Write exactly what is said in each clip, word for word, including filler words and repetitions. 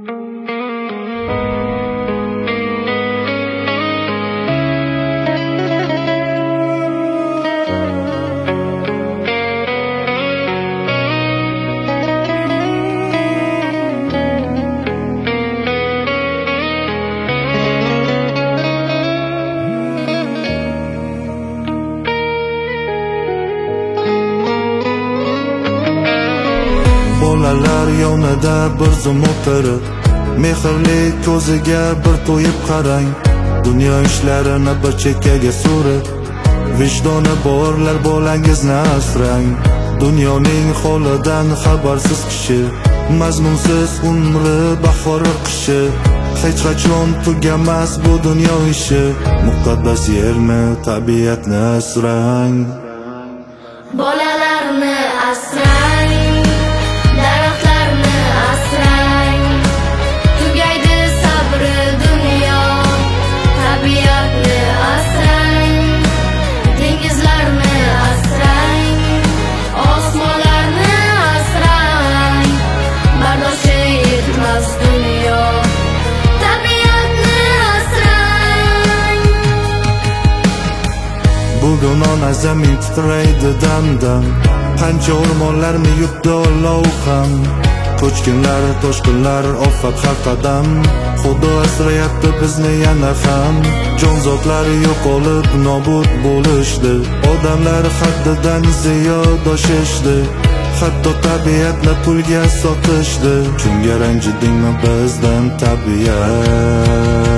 Bolalar yonida bir zum o'tirib, mehrli ko'ziga bir to'yib qarang. Dunyo ishlarini bir chekkaga surib, vijdoni borlar bolangizni asrang. Dunyoning holidan xabarsiz kishi, mazmunsiz umri bahori qishi. Hech qachon tugamas bu dunyo ishi. Muqaddas yerni, tabiatni asrang. Bolalarni asrang, daraxtlarni asrang. Tugaydi sabri dunyo, tabiatni asrang. Dengizlarni asrang, osmonlarni asrang. Bardoshi yetmas dunyo, tabiatni asrang. Bugun ona zamin titraydi dam-dam, qancha o'rmonlarni yutdi olov ham. Ko'chkinlar, toshqinlar ofat har qadam, Xudo asrayapti bizni yana ham. Jonzotlar yo'qolib nobud bo'lishdi, odamlar haddidan ziyod oshishdi. Hatto tabiatni pulga sotishdi. Shunga ranjidingmi bizdan tabiat?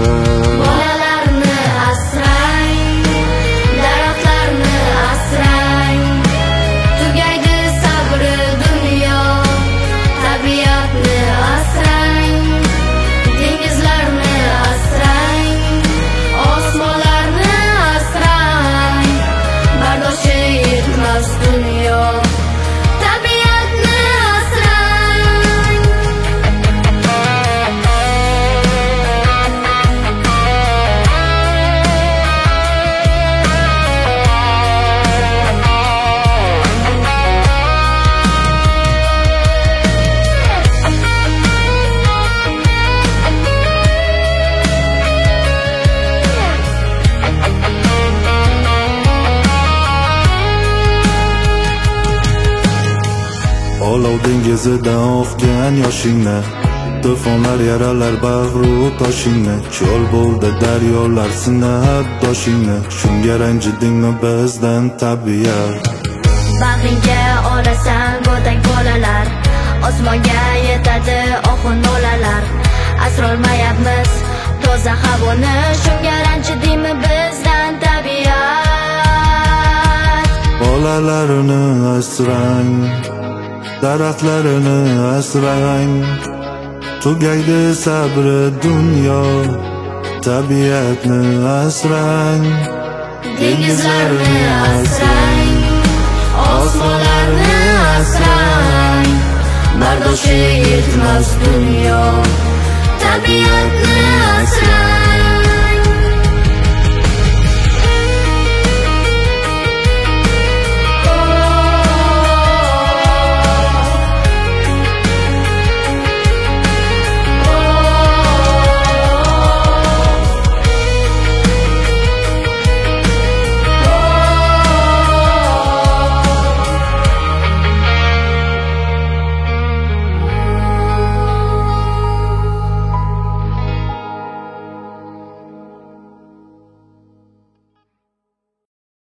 Olov dengizidan oqgan yoshingni, to'fonlar yaralar bag'ru toshingni. Cho'l bo'ldi daryolar sinab doshingni. Shunga ranjidingmi bizdan tabiat? Bag'ringga olasan go'dak bolalar, osmonga yetadi oqin olalar. Asrolmayapmiz toza havoni, shunga ranjidingmi bizdan tabiat? Bolalarni asrang, daraxtlarini asrang. Tugaydi sabri dunyo, tabiatni asrang. Dengizlarni asrang, osmonlarni asrang. Bardoshi yetmas dunyo, tabiatni asrang.